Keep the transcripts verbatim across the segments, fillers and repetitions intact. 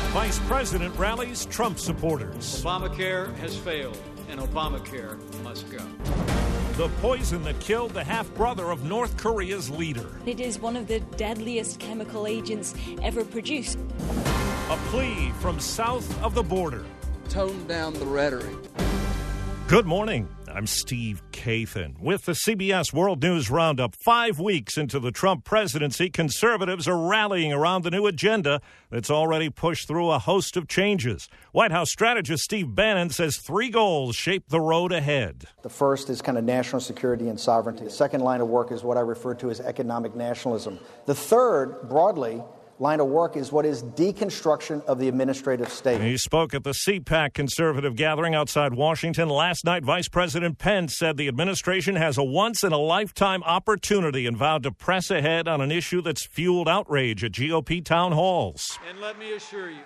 Vice President rallies Trump supporters. Obamacare has failed, and Obamacare must go. The poison that killed the half-brother of North Korea's leader. It is one of the deadliest chemical agents ever produced. A plea from south of the border. Tone down the rhetoric. Good morning. I'm Steve Kathan with the C B S World News Roundup. Five weeks into the Trump presidency, conservatives are rallying around the new agenda that's already pushed through a host of changes. White House strategist Steve Bannon says three goals shape the road ahead. The first is kind of national security and sovereignty. The second line of work is what I refer to as economic nationalism. The third, broadly, line of work is what is deconstruction of the administrative state. He spoke at the C PAC conservative gathering outside Washington. Last night, Vice President Pence said the administration has a once-in-a-lifetime opportunity and vowed to press ahead on an issue that's fueled outrage at G O P town halls. And let me assure you,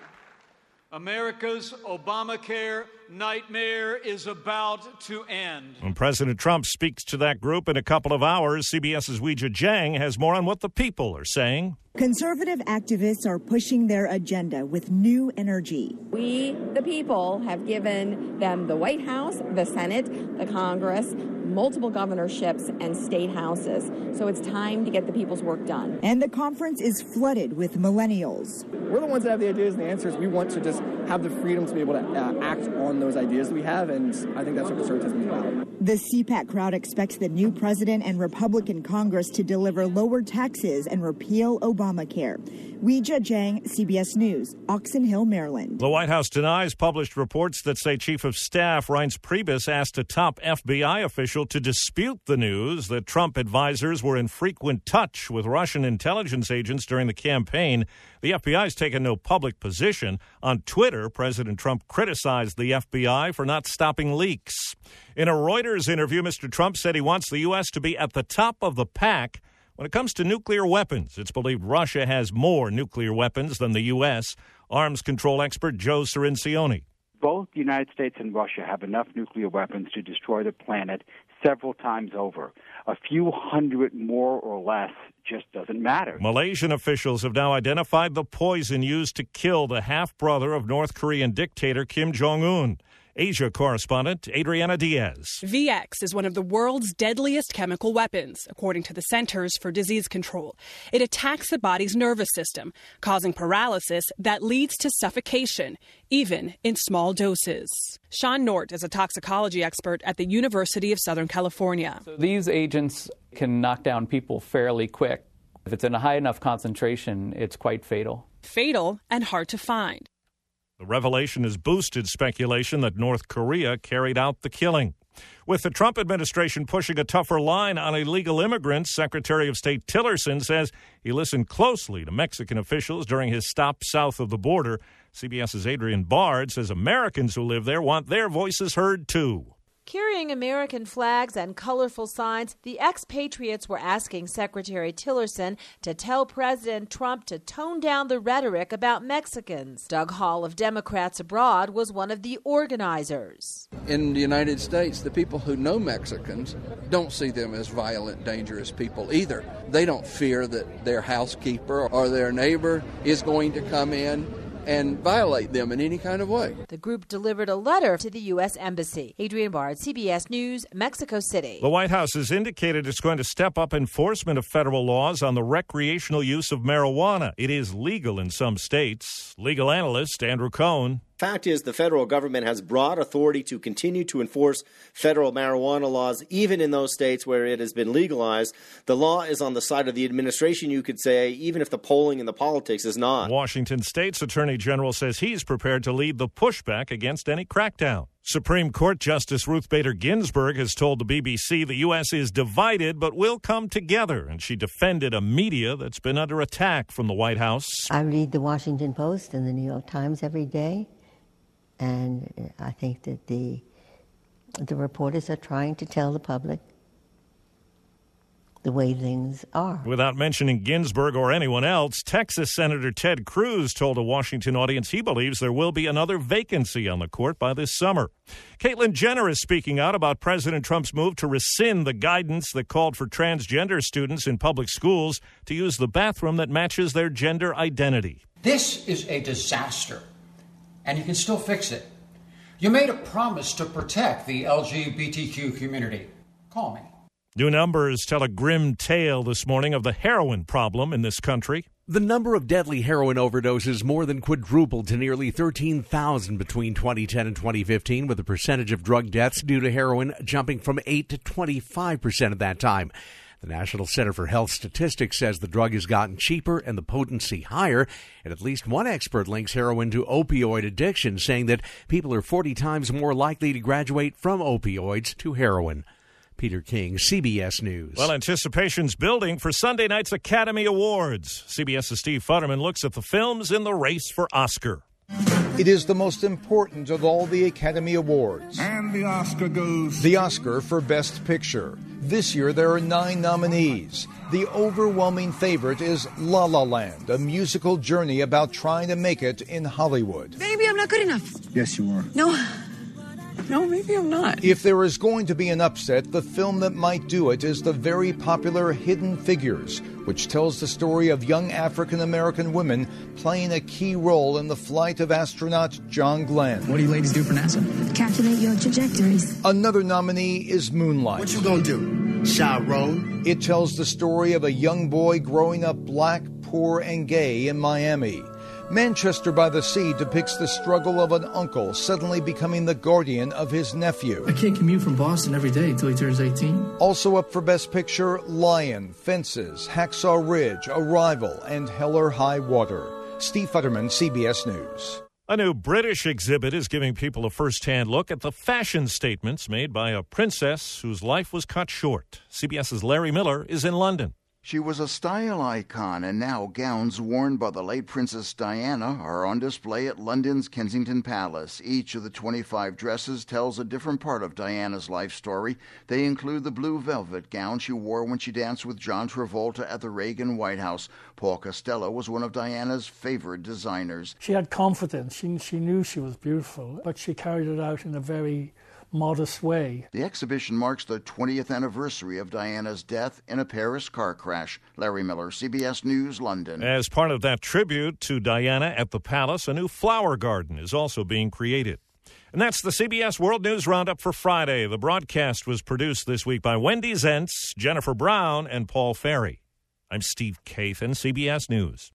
America's Obamacare nightmare is about to end. When President Trump speaks to that group in a couple of hours, CBS's Weijia Jiang has more on what the people are saying. Conservative activists are pushing their agenda with new energy. We, the people, have given them the White House, the Senate, the Congress, multiple governorships, and state houses. So it's time to get the people's work done. And the conference is flooded with millennials. We're the ones that have the ideas and the answers. We want to just have the freedom to be able to uh, act on those ideas we have, and I think that's what conservatism is about. The C PAC crowd expects the new president and Republican Congress to deliver lower taxes and repeal Obamacare. Weijia Jiang, C B S News, Oxon Hill, Maryland. The White House denies published reports that say Chief of Staff Reince Priebus asked a top F B I official to dispute the news that Trump advisors were in frequent touch with Russian intelligence agents during the campaign. The F B I has taken no public position. On Twitter, President Trump criticized the F B I for not stopping leaks. In a Reuters interview, Mister Trump said he wants the U S to be at the top of the pack when it comes to nuclear weapons. It's believed Russia has more nuclear weapons than the U S. Arms control expert Joe Cirincione. Both the United States and Russia have enough nuclear weapons to destroy the planet several times over. A few hundred more or less just doesn't matter. Malaysian officials have now identified the poison used to kill the half-brother of North Korean dictator Kim Jong-un. Asia correspondent Adriana Diaz. V X is one of the world's deadliest chemical weapons, according to the Centers for Disease Control. It attacks the body's nervous system, causing paralysis that leads to suffocation, even in small doses. Sean Nort is a toxicology expert at the University of Southern California. So these agents can knock down people fairly quick. If it's in a high enough concentration, it's quite fatal. Fatal and hard to find. The revelation has boosted speculation that North Korea carried out the killing. With the Trump administration pushing a tougher line on illegal immigrants, Secretary of State Tillerson says he listened closely to Mexican officials during his stop south of the border. CBS's Adrian Bard says Americans who live there want their voices heard, too. Carrying American flags and colorful signs, the expatriates were asking Secretary Tillerson to tell President Trump to tone down the rhetoric about Mexicans. Doug Hall of Democrats Abroad was one of the organizers. In the United States, the people who know Mexicans don't see them as violent, dangerous people either. They don't fear that their housekeeper or their neighbor is going to come in and violate them in any kind of way. The group delivered a letter to the U S Embassy. Adrian Bard, C B S News, Mexico City. The White House has indicated it's going to step up enforcement of federal laws on the recreational use of marijuana. It is legal in some states. Legal analyst Andrew Cohn. Fact is, the federal government has broad authority to continue to enforce federal marijuana laws, even in those states where it has been legalized. The law is on the side of the administration, you could say, even if the polling and the politics is not. Washington State's Attorney General says he's prepared to lead the pushback against any crackdown. Supreme Court Justice Ruth Bader Ginsburg has told the B B C the U S is divided but will come together, and she defended a media that's been under attack from the White House. I read the Washington Post and the New York Times every day, and I think that the the reporters are trying to tell the public the way things are. Without mentioning Ginsburg or anyone else, Texas Senator Ted Cruz told a Washington audience he believes there will be another vacancy on the court by this summer. Caitlyn Jenner is speaking out about President Trump's move to rescind the guidance that called for transgender students in public schools to use the bathroom that matches their gender identity. This is a disaster. and you can still fix it. You made a promise to protect the L G B T Q community. Call me. New numbers tell a grim tale this morning of the heroin problem in this country. The number of deadly heroin overdoses more than quadrupled to nearly thirteen thousand between twenty ten and twenty fifteen, with the percentage of drug deaths due to heroin jumping from eight to twenty-five percent at that time. The National Center for Health Statistics says the drug has gotten cheaper and the potency higher, and at least one expert links heroin to opioid addiction, saying that people are forty times more likely to graduate from opioids to heroin. Peter King, C B S News. Well, anticipation's building for Sunday night's Academy Awards. CBS's Steve Futterman looks at the films in the race for Oscar. It is the most important of all the Academy Awards. And the Oscar goes... The Oscar for Best Picture. This year there are nine nominees. The overwhelming favorite is La La Land, a musical journey about trying to make it in Hollywood. Maybe I'm not good enough. Yes, you are. No. No, maybe I'm not. If there is going to be an upset, the film that might do it is the very popular Hidden Figures, which tells the story of young African-American women playing a key role in the flight of astronaut John Glenn. What do you ladies do for NASA? Calculate your trajectories. Another nominee is Moonlight. What you gonna do? Sharon? It tells the story of a young boy growing up black, poor, and gay in Miami. Manchester by the Sea depicts the struggle of an uncle suddenly becoming the guardian of his nephew. I can't commute from Boston every day until he turns eighteen. Also up for Best Picture, Lion, Fences, Hacksaw Ridge, Arrival, and Hell or High Water. Steve Futterman, C B S News. A new British exhibit is giving people a first-hand look at the fashion statements made by a princess whose life was cut short. CBS's Larry Miller is in London. She was a style icon, and now gowns worn by the late Princess Diana are on display at London's Kensington Palace. Each of the twenty-five dresses tells a different part of Diana's life story. They include the blue velvet gown she wore when she danced with John Travolta at the Reagan White House. Paul Costello was one of Diana's favorite designers. She had confidence. She, she knew she was beautiful, but she carried it out in a very modest way. The exhibition marks the twentieth anniversary of Diana's death in a Paris car crash. Larry Miller, C B S News, London. As part of that tribute to Diana at the palace, a new flower garden is also being created. And that's the C B S World News Roundup for Friday. The broadcast was produced this week by Wendy Zentz, Jennifer Brown, and Paul Ferry. I'm Steve Kathan, C B S News.